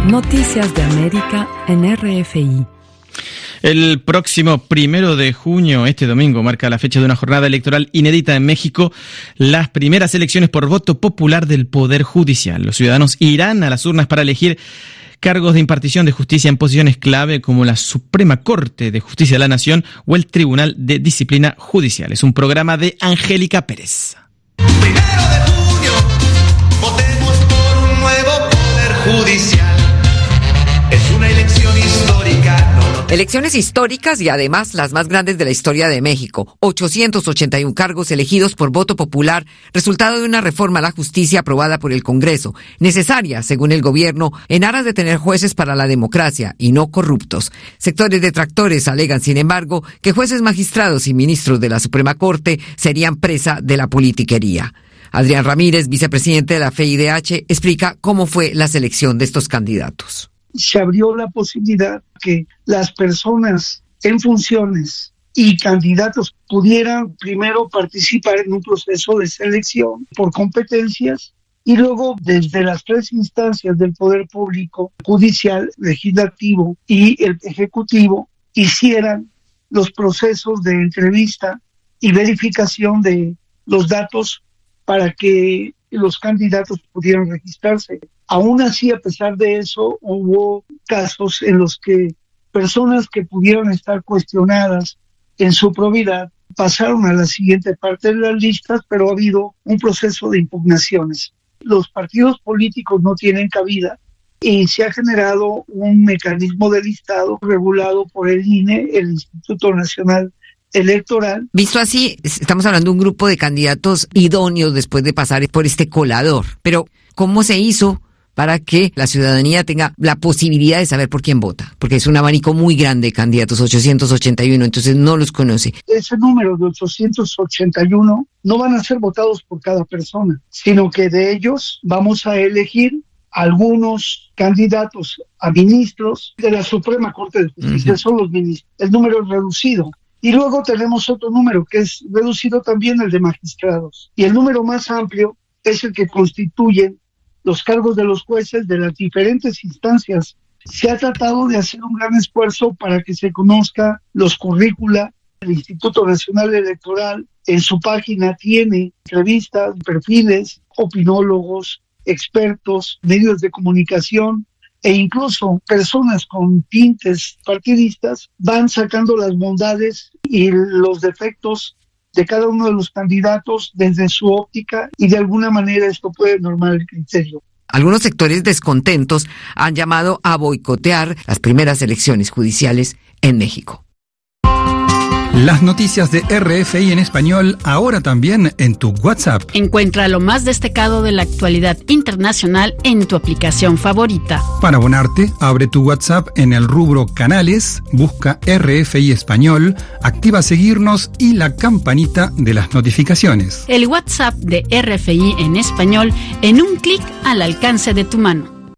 Noticias de América en RFI. El próximo 1 de junio, este domingo, marca la fecha de una jornada electoral inédita en México, las primeras elecciones por voto popular del Poder Judicial. Los ciudadanos irán a las urnas para elegir cargos de impartición de justicia en posiciones clave como la Suprema Corte de Justicia de la Nación o el Tribunal de Disciplina Judicial. Es un programa de Angélica Pérez. 1 de junio, votemos por un nuevo Poder Judicial. Es una elección histórica. Elecciones históricas y además las más grandes de la historia de México. 881 cargos elegidos por voto popular, resultado de una reforma a la justicia aprobada por el Congreso, necesaria, según el gobierno, en aras de tener jueces para la democracia y no corruptos. Sectores detractores alegan, sin embargo, que jueces, magistrados y ministros de la Suprema Corte serían presa de la politiquería. Adrián Ramírez, vicepresidente de la FIDH, explica cómo fue la selección de estos candidatos. Se abrió la posibilidad que las personas en funciones y candidatos pudieran primero participar en un proceso de selección por competencias y luego desde las 3 instancias del poder público, judicial, legislativo y el ejecutivo, hicieran los procesos de entrevista y verificación de los datos para que los candidatos pudieran registrarse. Aún así, a pesar de eso, hubo casos en los que personas que pudieron estar cuestionadas en su probidad pasaron a la siguiente parte de las listas, pero ha habido un proceso de impugnaciones. Los partidos políticos no tienen cabida y se ha generado un mecanismo de listado regulado por el INE, el Instituto Nacional Electoral. Visto así, estamos hablando de un grupo de candidatos idóneos después de pasar por este colador. Pero, ¿cómo se hizo para que la ciudadanía tenga la posibilidad de saber por quién vota? Porque es un abanico muy grande de candidatos, 881, entonces no los conoce. Ese número de 881 no van a ser votados por cada persona, sino que de ellos vamos a elegir algunos candidatos a ministros de la Suprema Corte de Justicia. Son los ministros. El número es reducido. Y luego tenemos otro número que es reducido también, el de magistrados. Y el número más amplio es el que constituyen los cargos de los jueces de las diferentes instancias. Se ha tratado de hacer un gran esfuerzo para que se conozca los currícula. El Instituto Nacional Electoral en su página tiene entrevistas, perfiles, opinólogos, expertos, medios de comunicación e incluso personas con tintes partidistas van sacando las bondades y los defectos de cada uno de los candidatos desde su óptica y de alguna manera esto puede normar el criterio. Algunos sectores descontentos han llamado a boicotear las primeras elecciones judiciales en México. Las noticias de RFI en español ahora también en tu WhatsApp. Encuentra lo más destacado de la actualidad internacional en tu aplicación favorita. Para abonarte, abre tu WhatsApp en el rubro Canales, busca RFI Español, activa seguirnos y la campanita de las notificaciones. El WhatsApp de RFI en español en un clic al alcance de tu mano.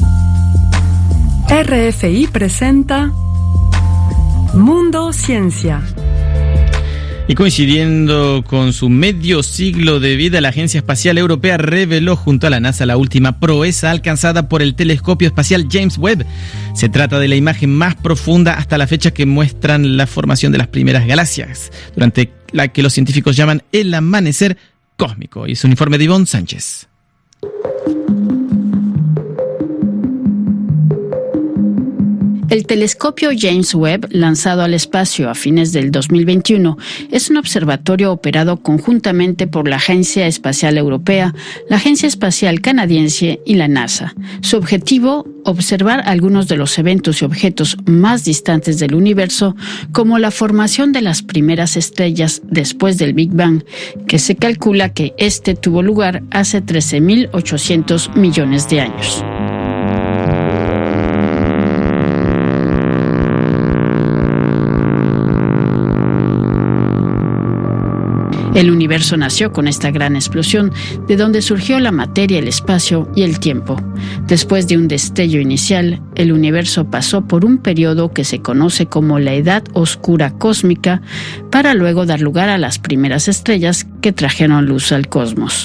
RFI presenta Mundo Ciencia. Y coincidiendo con su medio siglo de vida, la Agencia Espacial Europea reveló junto a la NASA la última proeza alcanzada por el telescopio espacial James Webb. Se trata de la imagen más profunda hasta la fecha que muestran la formación de las primeras galaxias, durante la que los científicos llaman el amanecer cósmico. Y es un informe de Ivonne Sánchez. El telescopio James Webb, lanzado al espacio a fines del 2021, es un observatorio operado conjuntamente por la Agencia Espacial Europea, la Agencia Espacial Canadiense y la NASA. Su objetivo, observar algunos de los eventos y objetos más distantes del universo, como la formación de las primeras estrellas después del Big Bang, que se calcula que este tuvo lugar hace 13.800 millones de años. El universo nació con esta gran explosión, de donde surgió la materia, el espacio y el tiempo. Después de un destello inicial, el universo pasó por un periodo que se conoce como la Edad Oscura Cósmica, para luego dar lugar a las primeras estrellas que trajeron luz al cosmos.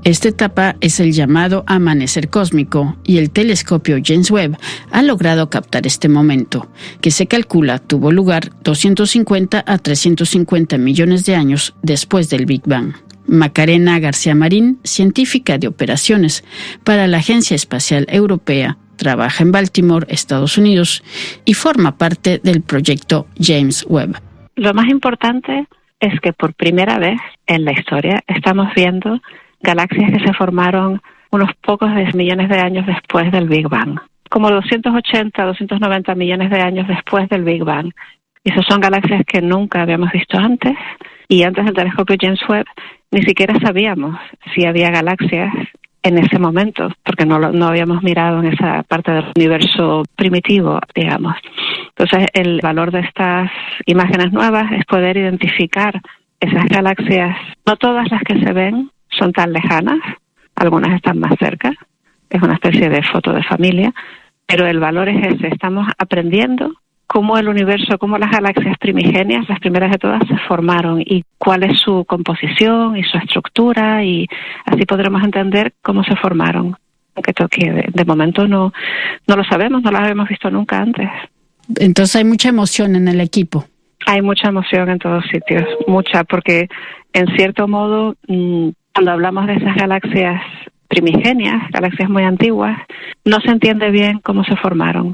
Esta etapa es el llamado amanecer cósmico y el telescopio James Webb ha logrado captar este momento, que se calcula tuvo lugar 250 a 350 millones de años después del Big Bang. Macarena García Marín, científica de operaciones para la Agencia Espacial Europea, trabaja en Baltimore, Estados Unidos, y forma parte del proyecto James Webb. Lo más importante es que por primera vez en la historia estamos viendo galaxias que se formaron unos pocos millones de años después del Big Bang, como 280, 290 millones de años después del Big Bang. Y esas son galaxias que nunca habíamos visto antes, y antes del telescopio James Webb ni siquiera sabíamos si había galaxias en ese momento, porque no habíamos mirado en esa parte del universo primitivo, digamos. Entonces, el valor de estas imágenes nuevas es poder identificar esas galaxias. No todas las que se ven son tan lejanas, algunas están más cerca, es una especie de foto de familia, pero el valor es ese, estamos aprendiendo cómo el universo, cómo las galaxias primigenias, las primeras de todas, se formaron y cuál es su composición y su estructura, y así podremos entender cómo se formaron. Aunque de momento no lo sabemos, no las habíamos visto nunca antes. Entonces hay mucha emoción en el equipo. Hay mucha emoción en todos sitios, mucha, porque en cierto modo, cuando hablamos de esas galaxias primigenias, galaxias muy antiguas, no se entiende bien cómo se formaron.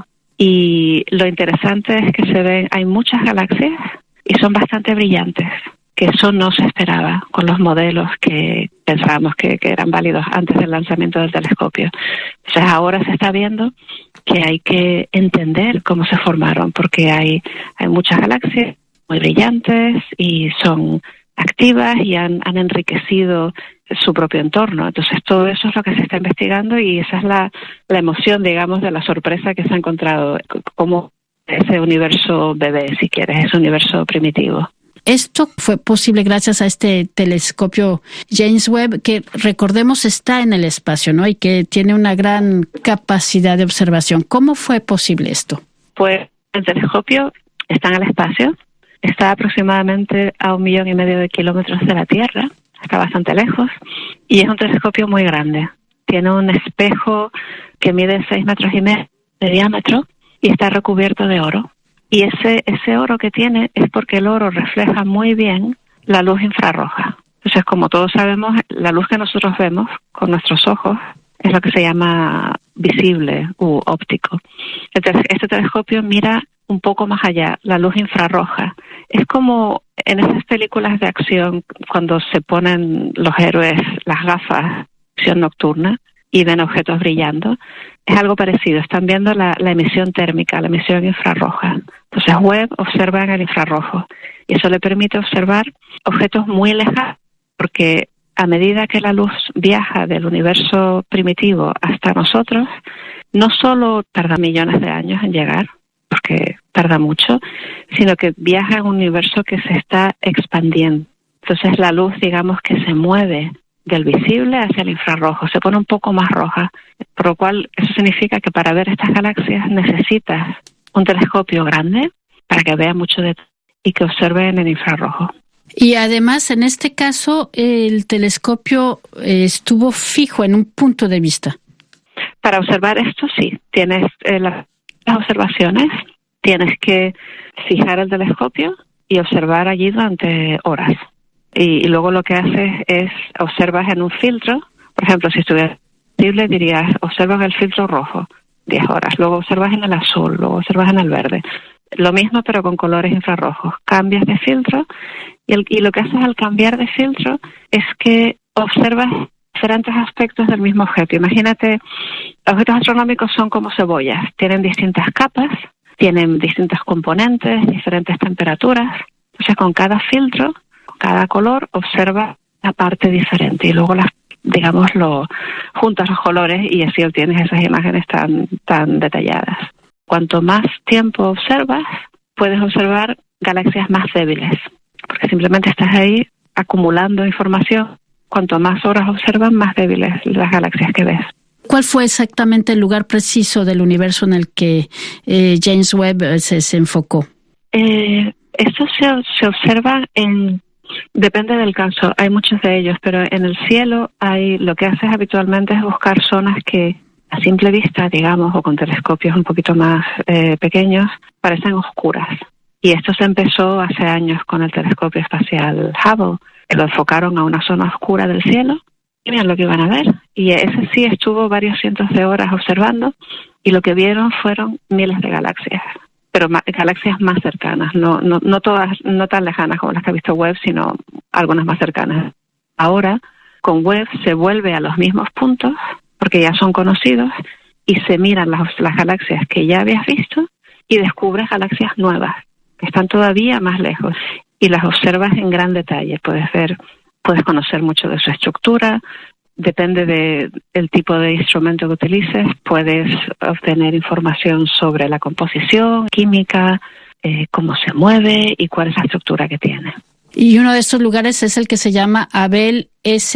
Y lo interesante es que hay muchas galaxias y son bastante brillantes, que eso no se esperaba con los modelos que pensábamos que eran válidos antes del lanzamiento del telescopio. Entonces ahora se está viendo que hay que entender cómo se formaron, porque hay muchas galaxias muy brillantes y son activas y han enriquecido su propio entorno. Entonces todo eso es lo que se está investigando, y esa es la emoción, digamos, de la sorpresa que se ha encontrado, como ese universo bebé, si quieres, ese universo primitivo. Esto fue posible gracias a este telescopio James Webb, que recordemos está en el espacio, ¿no? Y que tiene una gran capacidad de observación. ¿Cómo fue posible esto? Pues el telescopio está en el espacio, está aproximadamente a 1,5 millones de kilómetros de la Tierra, está bastante lejos, y es un telescopio muy grande. Tiene un espejo que mide 6,5 metros de diámetro y está recubierto de oro. Y ese oro que tiene es porque el oro refleja muy bien la luz infrarroja. Entonces, como todos sabemos, la luz que nosotros vemos con nuestros ojos es lo que se llama visible u óptico. Este telescopio mira un poco más allá, la luz infrarroja. Es como en esas películas de acción cuando se ponen los héroes las gafas de visión nocturna y ven objetos brillando. Es algo parecido, están viendo la emisión térmica, la emisión infrarroja. Entonces Webb observa en el infrarrojo y eso le permite observar objetos muy lejanos, porque a medida que la luz viaja del universo primitivo hasta nosotros, no solo tarda millones de años en llegar, porque tarda mucho, sino que viaja en un universo que se está expandiendo. Entonces la luz, digamos, que se mueve del visible hacia el infrarrojo, se pone un poco más roja, por lo cual eso significa que para ver estas galaxias necesitas un telescopio grande para que vea mucho detalle y que observe en el infrarrojo. Y además, en este caso, el telescopio estuvo fijo en un punto de vista. Para observar esto, sí, tienes las observaciones, tienes que fijar el telescopio y observar allí durante horas. Y luego lo que haces es observas en un filtro. Por ejemplo, si estuviera visible, dirías observas el filtro rojo 10 horas, luego observas en el azul, luego observas en el verde. Lo mismo pero con colores infrarrojos. Cambias de filtro y lo que haces al cambiar de filtro es que observas diferentes aspectos del mismo objeto. Imagínate, objetos astronómicos son como cebollas, tienen distintas capas, tienen distintos componentes, diferentes temperaturas. Entonces con cada filtro, cada color observa la parte diferente y luego juntas los colores y así obtienes esas imágenes tan detalladas. Cuanto más tiempo observas, puedes observar galaxias más débiles, porque simplemente estás ahí acumulando información. Cuanto más horas observas, más débiles las galaxias que ves. ¿Cuál fue exactamente el lugar preciso del universo en el que James Webb se enfocó? Esto se observa en Depende del caso, hay muchos de ellos, pero en el cielo lo que haces habitualmente es buscar zonas que a simple vista, digamos, o con telescopios un poquito más pequeños, parecen oscuras. Y esto se empezó hace años con el telescopio espacial Hubble. Lo enfocaron a una zona oscura del cielo y miren lo que iban a ver. Y ese sí estuvo varios cientos de horas observando y lo que vieron fueron miles de galaxias, pero galaxias más cercanas, no todas, no tan lejanas como las que ha visto Webb, sino algunas más cercanas. Ahora, con Webb se vuelve a los mismos puntos, porque ya son conocidos, y se miran las galaxias que ya habías visto y descubres galaxias nuevas, que están todavía más lejos, y las observas en gran detalle. Puedes conocer mucho de su estructura, depende del tipo de instrumento que utilices, puedes obtener información sobre la composición, química, cómo se mueve y cuál es la estructura que tiene. Y uno de estos lugares es el que se llama Abell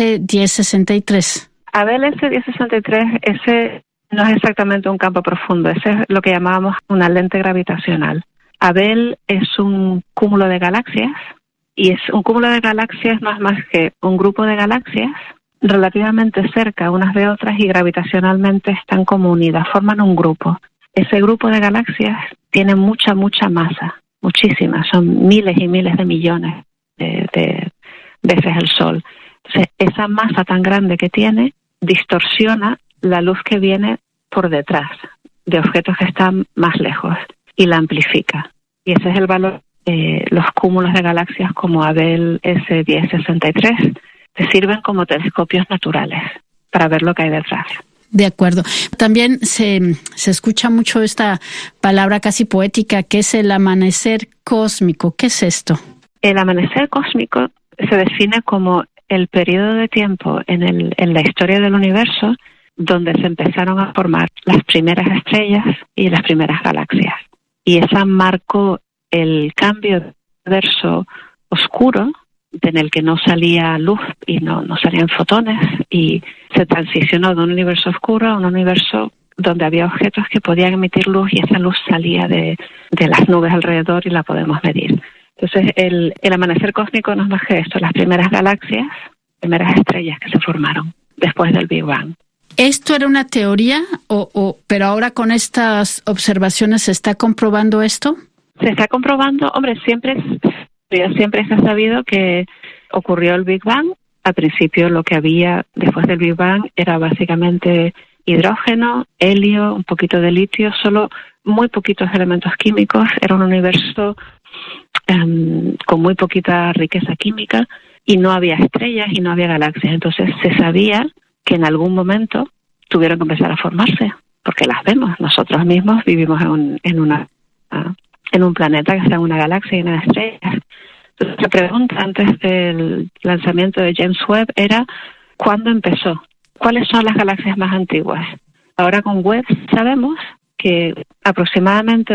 S1063. Abell S1063, ese no es exactamente un campo profundo, ese es lo que llamábamos una lente gravitacional. Abell es un cúmulo de galaxias, y es un cúmulo de galaxias no es más que un grupo de galaxias relativamente cerca unas de otras y gravitacionalmente están como unidas, forman un grupo. Ese grupo de galaxias tiene mucha masa, muchísimas, son miles y miles de millones de veces el Sol. Entonces, esa masa tan grande que tiene distorsiona la luz que viene por detrás de objetos que están más lejos y la amplifica. Y ese es el valor. Los cúmulos de galaxias como Abell S1063 te sirven como telescopios naturales para ver lo que hay detrás. De acuerdo. También se escucha mucho esta palabra casi poética, que es el amanecer cósmico. ¿Qué es esto? El amanecer cósmico se define como el periodo de tiempo en la historia del universo donde se empezaron a formar las primeras estrellas y las primeras galaxias. Y esa marcó el cambio de universo oscuro, en el que no salía luz y no salían fotones, y se transicionó de un universo oscuro a un universo donde había objetos que podían emitir luz y esa luz salía de las nubes alrededor y la podemos medir. Entonces el amanecer cósmico no es más que esto, las primeras galaxias, primeras estrellas que se formaron después del Big Bang. ¿Esto era una teoría pero ahora con estas observaciones se está comprobando esto? Se está comprobando, hombre, siempre se ha sabido que ocurrió el Big Bang. Al principio lo que había después del Big Bang era básicamente hidrógeno, helio, un poquito de litio, solo muy poquitos elementos químicos. Era un universo con muy poquita riqueza química y no había estrellas y no había galaxias. Entonces se sabía que en algún momento tuvieron que empezar a formarse, porque las vemos. Nosotros mismos vivimos en un planeta que está en una galaxia y en una estrella. Entonces, la pregunta antes del lanzamiento de James Webb era ¿cuándo empezó? ¿Cuáles son las galaxias más antiguas? Ahora con Webb sabemos que aproximadamente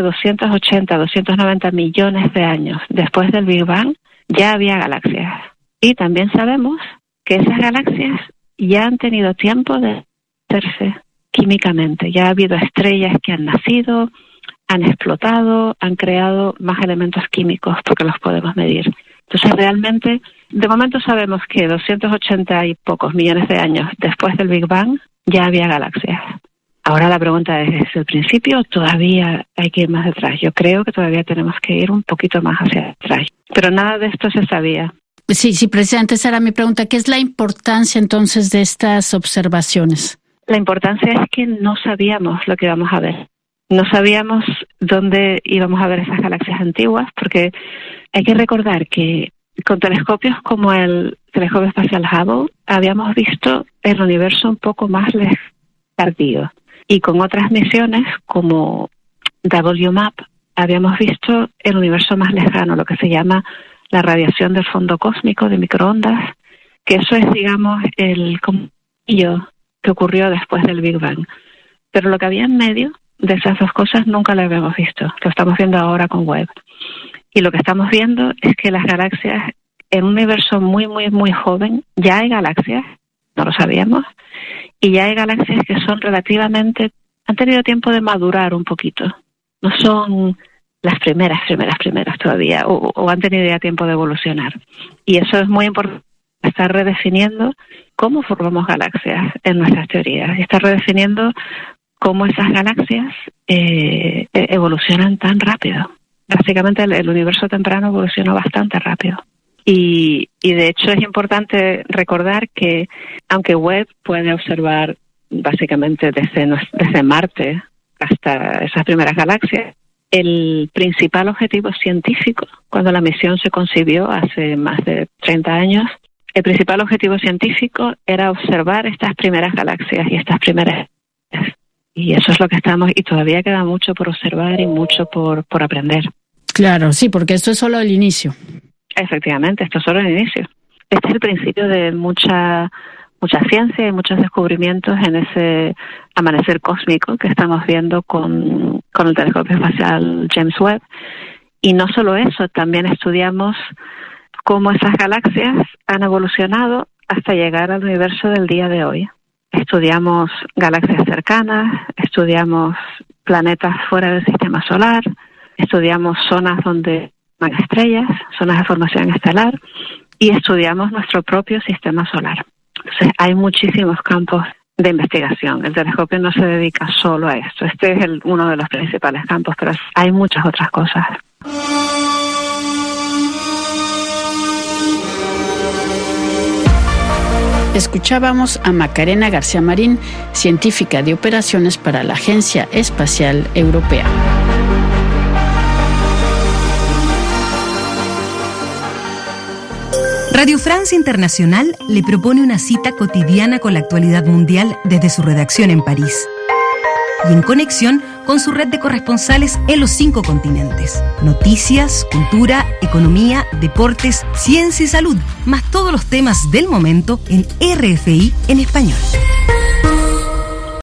290 millones de años después del Big Bang ya había galaxias. Y también sabemos que esas galaxias ya han tenido tiempo de hacerse químicamente. Ya ha habido estrellas que han nacido, han explotado, han creado más elementos químicos porque los podemos medir. Entonces realmente, de momento sabemos que 280 y pocos millones de años después del Big Bang ya había galaxias. Ahora la pregunta es el principio o todavía hay que ir más detrás. Yo creo que todavía tenemos que ir un poquito más hacia atrás. Pero nada de esto se sabía. Sí, precisamente esa era mi pregunta. ¿Qué es la importancia entonces de estas observaciones? La importancia es que no sabíamos lo que íbamos a ver. No sabíamos dónde íbamos a ver esas galaxias antiguas, porque hay que recordar que con telescopios como el telescopio espacial Hubble habíamos visto el universo un poco más tardío. Y con otras misiones como WMAP habíamos visto el universo más lejano, lo que se llama la radiación del fondo cósmico de microondas, que eso es, digamos, el comillo que ocurrió después del Big Bang. Pero lo que había en medio de esas dos cosas nunca lo habíamos visto. Lo estamos viendo ahora con Webb. Y lo que estamos viendo es que las galaxias, en un universo muy, muy, muy joven, ya hay galaxias, no lo sabíamos, y ya hay galaxias que son relativamente, han tenido tiempo de madurar un poquito. No son las primeras todavía, o han tenido ya tiempo de evolucionar. Y eso es muy importante, estar redefiniendo cómo formamos galaxias en nuestras teorías, y estar redefiniendo cómo esas galaxias evolucionan tan rápido. Básicamente el universo temprano evolucionó bastante rápido. Y de hecho es importante recordar que aunque Webb puede observar básicamente desde Marte hasta esas primeras galaxias, el principal objetivo científico, cuando la misión se concibió hace más de 30 años, el principal objetivo científico era observar estas primeras galaxias y estas primeras. Y eso es lo que estamos, y todavía queda mucho por observar y mucho por aprender. Claro, sí, porque esto es solo el inicio. Efectivamente, esto es solo el inicio. Este es el principio de mucha ciencia y muchos descubrimientos en ese amanecer cósmico que estamos viendo con el telescopio espacial James Webb. Y no solo eso, también estudiamos cómo esas galaxias han evolucionado hasta llegar al universo del día de hoy. Estudiamos galaxias cercanas, estudiamos planetas fuera del sistema solar, estudiamos zonas donde hay estrellas, zonas de formación estelar, y estudiamos nuestro propio sistema solar. Entonces, hay muchísimos campos de investigación. El telescopio no se dedica solo a esto. Este es uno de los principales campos, pero hay muchas otras cosas. Escuchábamos a Macarena García Marín, científica de operaciones para la Agencia Espacial Europea. Radio France Internacional le propone una cita cotidiana con la actualidad mundial desde su redacción en París y en conexión con su red de corresponsales en los 5 continentes. Noticias, cultura, economía, deportes, ciencia y salud, más todos los temas del momento en RFI en español.